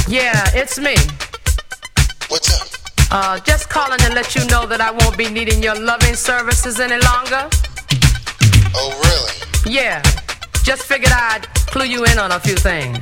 Yeah, it's me. What's up? Just calling to let you know that I won't be needing your loving services any longer. Oh, really? Yeah, just figured I'd clue you in on a few things.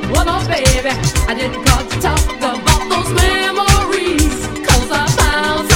I didn't call to talk about those memories, 'cause I found